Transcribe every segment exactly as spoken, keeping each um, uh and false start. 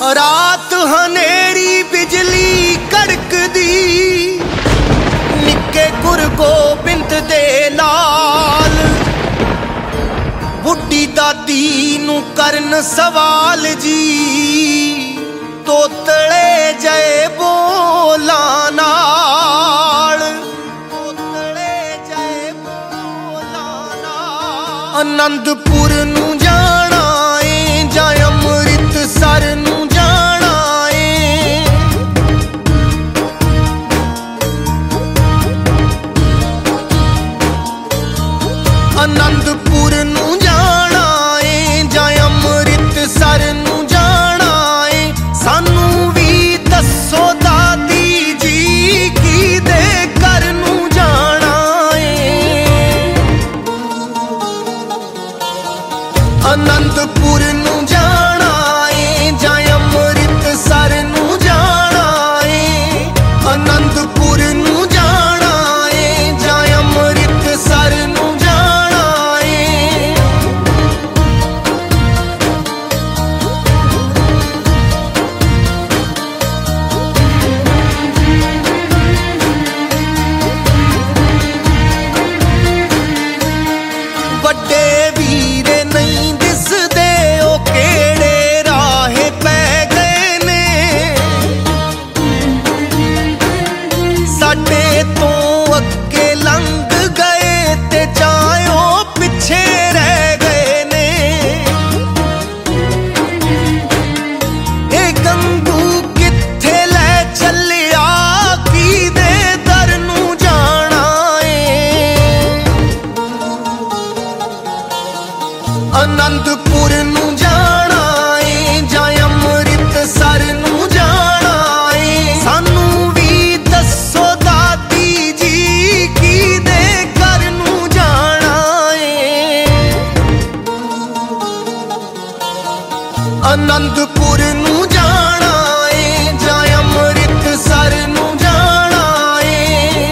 रात हनेरी बिजली कड़कदी निक्के गुर गोबिंद दे नाल बुढ़ी दादी नू करन सवाल जी तोतले जय बोला नाल तोतले जय बोला नाल आनंदपुर नू जाना ए जां अमृतसर नू जाना ए आनंदपुर नू जाना ए जां अमृतसर नू जाना ए सानू भी दसो दादी जी की दे घर नू जाना ए आनंदपुर नू जाना ए जां अमृतसर नू जाना ए आनंदपुर नू जाना ए जां अमृतसर नू जाना ए वड्डे वीरे नहीं दिसदे ओ केड़े राहे पै गए ने साडे तो अगे लंघ गए ते जाओ पिछे रह गए ने ए गंगू किथे लै चलिया की दे दर नू जाना ए आनंदपुर नू जाना ए जां अमृतसर नू जाना ए सानू भी दसो दादी जी की दे घर नू जाना ए आनंदपुर नू जाना ए जां अमृतसर नू जाना ए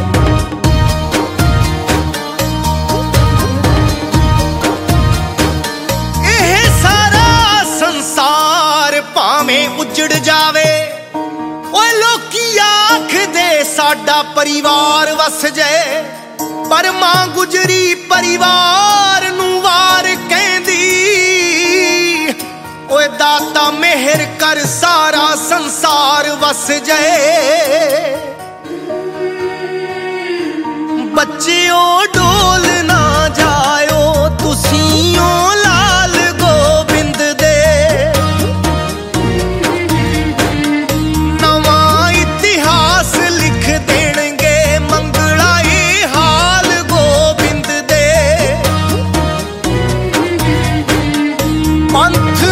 एह सारा संसार भावें उजड़ जावे ओए लोकी आखदे साडा परिवार वस जाए पर मां गुजरी परिवार नू वार कहंदी ओए दाता मेहर कर सारा संसार वस जाए बच्चियों डोल ना जाओ तुसियों लाल गोबिंद दे नवा इतिहास लिख देणगे मंगला ए हाल गोबिंद दे पंथ